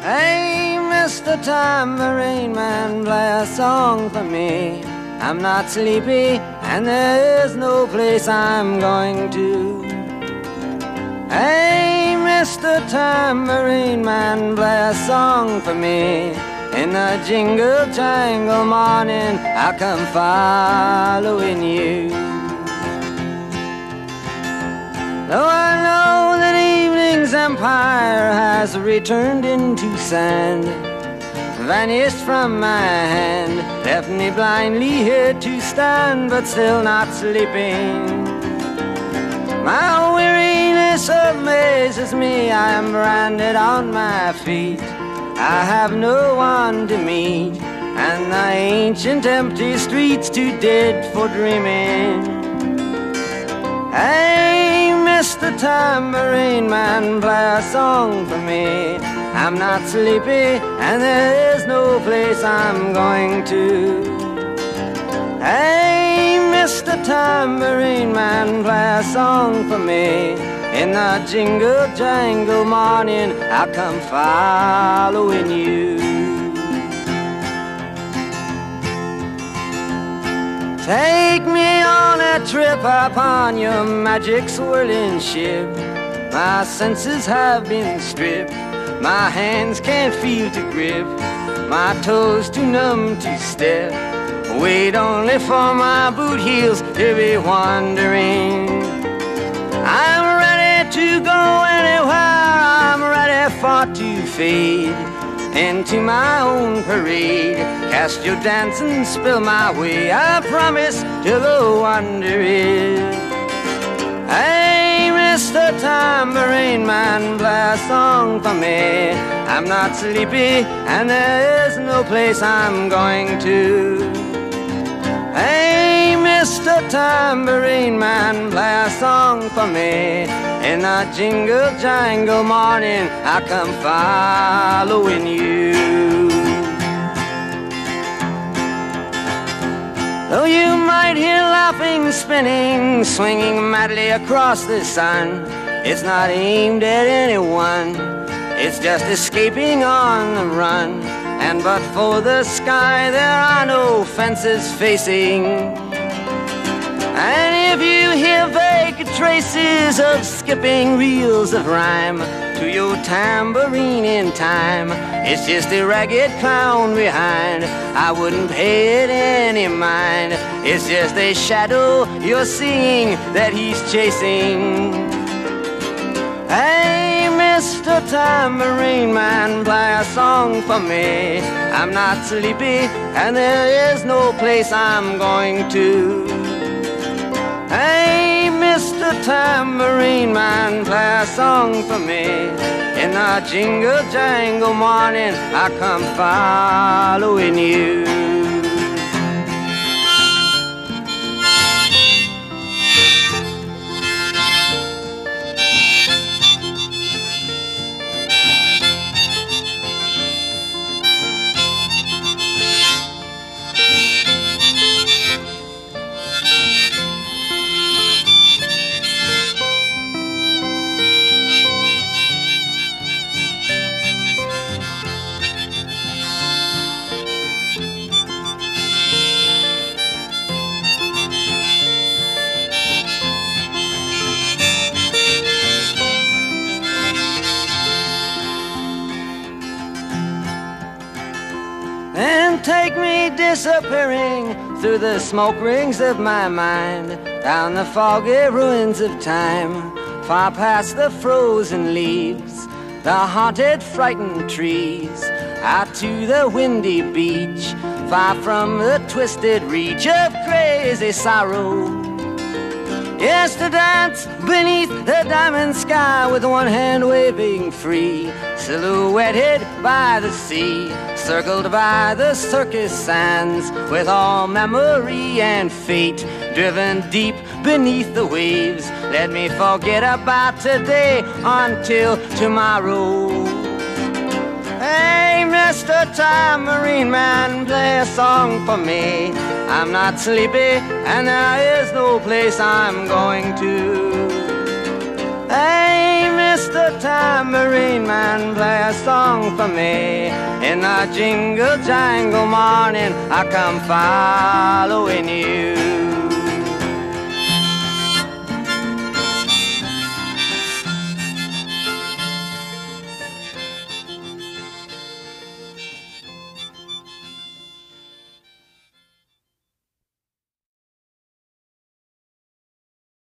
Hey, Mr. Tambourine Man, play a song for me. I'm not sleepy and there is no place I'm going to. Hey, Mr. Tambourine Man, play a song for me. In the jingle jangle morning, I'll come following you. Though I know that evening's empire has returned into sand, vanished from my hand, left me blindly here to stand, but still not sleeping. My weariness amazes me, I am branded on my feet. I have no one to meet, and the ancient empty streets too dead for dreaming. Hey, Mr. Tambourine Man, play a song for me. I'm not sleepy and there is no place I'm going to. Hey, Mr. Tambourine Man, play a song for me. In the jingle jangle morning, I'll come following you. Take me on a trip upon your magic swirling ship. My senses have been stripped, my hands can't feel to grip, my toes too numb to step. Wait only for my boot heels to be wandering. I'm ready to go anywhere, I'm ready for to fade into my own parade. Cast your dance and spill my way, I promise to go under it. Hey, Mr. Tambourine Man, play a song for me. I'm not sleepy and there is no place I'm going to. Hey, Mr. Tambourine Man, play a song for me. In the jingle jangle morning, I come following you. Though you might hear laughing, spinning, swinging madly across the sun, it's not aimed at anyone, it's just escaping on the run. And but for the sky, there are no fences facing. And if you hear vague traces of skipping reels of rhyme to your tambourine in time, it's just a ragged clown behind. I wouldn't pay it any mind. It's just a shadow you're seeing that he's chasing. Hey, Mr. Tambourine Man, play a song for me. I'm not sleepy and there is no place I'm going to. Hey, Mr. Tambourine Man, play a song for me. In the jingle jangle morning, I come following you. Take me disappearing through the smoke rings of my mind, down the foggy ruins of time, far past the frozen leaves, the haunted, frightened trees, out to the windy beach, far from the twisted reach of crazy sorrow. Yes, to dance beneath the diamond sky with one hand waving free, silhouetted by the sea, circled by the circus sands, with all memory and fate driven deep beneath the waves. Let me forget about today until tomorrow. Hey, Mr. Tambourine Man, play a song for me. I'm not sleepy and there is no place I'm going to. Hey, Mr. Tambourine tambourine man play a song for me. In the jingle jangle morning, I come following you.